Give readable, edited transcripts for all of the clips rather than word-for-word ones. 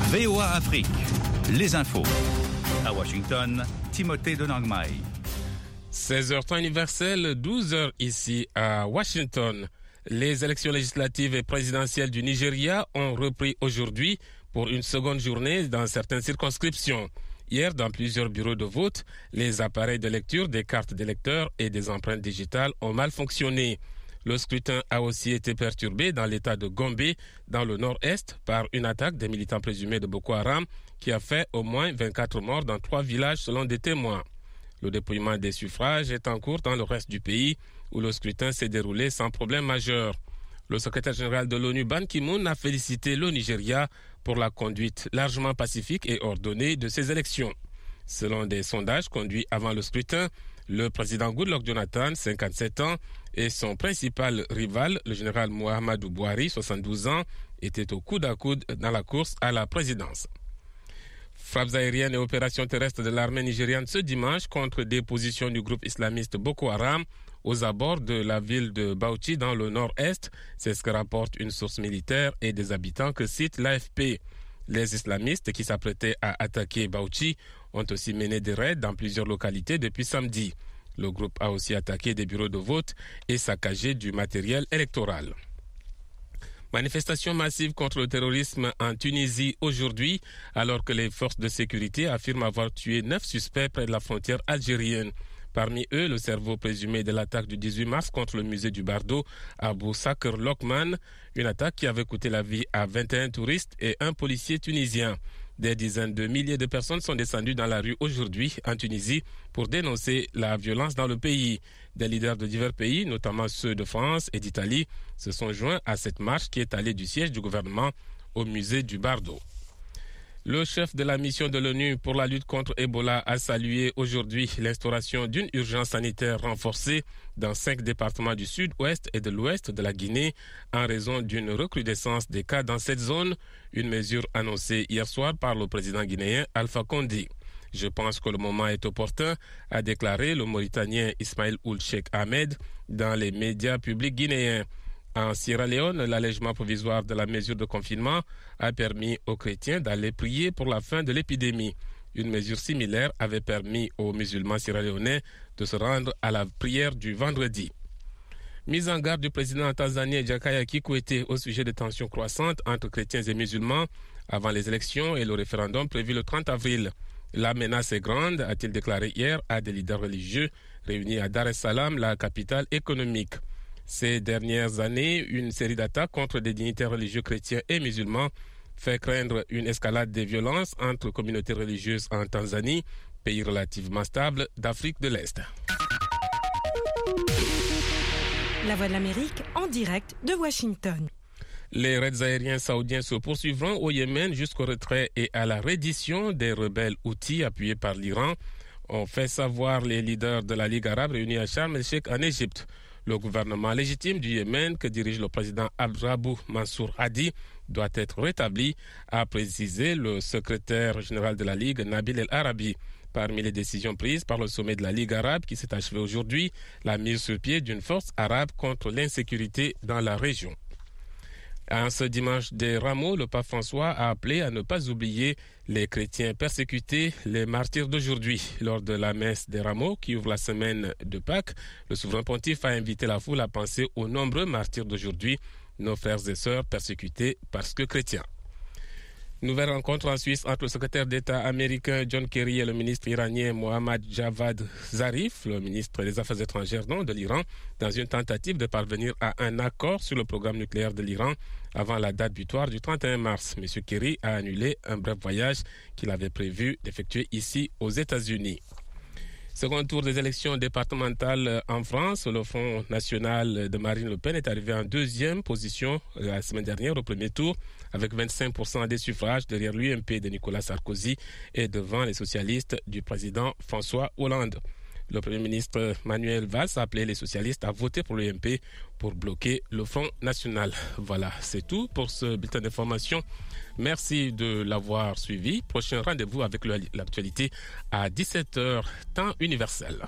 VOA Afrique, les infos. À Washington, Timothée de Nangmai. 16h temps universel, 12h ici à Washington. Les élections législatives et présidentielles du Nigeria ont repris aujourd'hui pour une seconde journée dans certaines circonscriptions. Hier, dans plusieurs bureaux de vote, les appareils de lecture des cartes d'électeurs et des empreintes digitales ont mal fonctionné. Le scrutin a aussi été perturbé dans l'état de Gombe, dans le nord-est, par une attaque des militants présumés de Boko Haram qui a fait au moins 24 morts dans 3 villages selon des témoins. Le dépouillement des suffrages est en cours dans le reste du pays où le scrutin s'est déroulé sans problème majeur. Le secrétaire général de l'ONU, Ban Ki-moon, a félicité le Nigeria pour la conduite largement pacifique et ordonnée de ces élections. Selon des sondages conduits avant le scrutin, le président Goodluck Jonathan, 57 ans, et son principal rival, le général Muhammadu Buhari, 72 ans, étaient au coude à coude dans la course à la présidence. Frappes aériennes et opérations terrestres de l'armée nigériane ce dimanche contre des positions du groupe islamiste Boko Haram aux abords de la ville de Bauchi dans le nord-est. C'est ce que rapporte une source militaire et des habitants que cite l'AFP. Les islamistes qui s'apprêtaient à attaquer Bauchi ont aussi mené des raids dans plusieurs localités depuis samedi. Le groupe a aussi attaqué des bureaux de vote et saccagé du matériel électoral. Manifestation massive contre le terrorisme en Tunisie aujourd'hui, alors que les forces de sécurité affirment avoir tué 9 suspects près de la frontière algérienne. Parmi eux, le cerveau présumé de l'attaque du 18 mars contre le musée du Bardo, Abou Sakr Lokman, une attaque qui avait coûté la vie à 21 touristes et un policier tunisien. Des dizaines de milliers de personnes sont descendues dans la rue aujourd'hui en Tunisie pour dénoncer la violence dans le pays. Des leaders de divers pays, notamment ceux de France et d'Italie, se sont joints à cette marche qui est allée du siège du gouvernement au musée du Bardo. Le chef de la mission de l'ONU pour la lutte contre Ebola a salué aujourd'hui l'instauration d'une urgence sanitaire renforcée dans 5 départements du sud-ouest et de l'ouest de la Guinée en raison d'une recrudescence des cas dans cette zone, une mesure annoncée hier soir par le président guinéen Alpha Condé. Je pense que le moment est opportun, a déclaré le Mauritanien Ismail Ould Cheikh Ahmed dans les médias publics guinéens. En Sierra Leone, l'allègement provisoire de la mesure de confinement a permis aux chrétiens d'aller prier pour la fin de l'épidémie. Une mesure similaire avait permis aux musulmans sierra-léonais de se rendre à la prière du vendredi. Mise en garde du président tanzanien Jakaya Kikwete au sujet de tensions croissantes entre chrétiens et musulmans avant les élections et le référendum prévu le 30 avril. La menace est grande, a-t-il déclaré hier à des leaders religieux réunis à Dar es Salaam, la capitale économique. Ces dernières années, une série d'attaques contre des dignitaires religieux chrétiens et musulmans fait craindre une escalade des violences entre communautés religieuses en Tanzanie, pays relativement stable d'Afrique de l'Est. La Voix de l'Amérique en direct de Washington. Les raids aériens saoudiens se poursuivront au Yémen jusqu'au retrait et à la reddition des rebelles Houthis appuyés par l'Iran, ont fait savoir les leaders de la Ligue arabe réunis à Sharm el-Sheikh en Égypte. Le gouvernement légitime du Yémen que dirige le président Abdrabou Mansour Hadi doit être rétabli, a précisé le secrétaire général de la Ligue, Nabil El Arabi. Parmi les décisions prises par le sommet de la Ligue arabe qui s'est achevé aujourd'hui, la mise sur pied d'une force arabe contre l'insécurité dans la région. En ce dimanche des Rameaux, le pape François a appelé à ne pas oublier les chrétiens persécutés, les martyrs d'aujourd'hui. Lors de la messe des Rameaux qui ouvre la semaine de Pâques, le souverain pontife a invité la foule à penser aux nombreux martyrs d'aujourd'hui, nos frères et sœurs persécutés parce que chrétiens. Nouvelle rencontre en Suisse entre le secrétaire d'État américain John Kerry et le ministre iranien Mohammad Javad Zarif, le ministre des Affaires étrangères de l'Iran, dans une tentative de parvenir à un accord sur le programme nucléaire de l'Iran avant la date butoir du 31 mars. M. Kerry a annulé un bref voyage qu'il avait prévu d'effectuer ici aux États-Unis. Second tour des élections départementales en France, le Front national de Marine Le Pen est arrivé en deuxième position la semaine dernière au premier tour avec 25% des suffrages derrière l'UMP de Nicolas Sarkozy et devant les socialistes du président François Hollande. Le Premier ministre Manuel Valls a appelé les socialistes à voter pour l'UMP pour bloquer le Front national. Voilà, c'est tout pour ce bulletin d'information. Merci de l'avoir suivi. Prochain rendez-vous avec l'actualité à 17h, temps universel.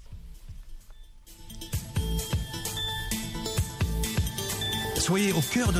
Soyez au cœur de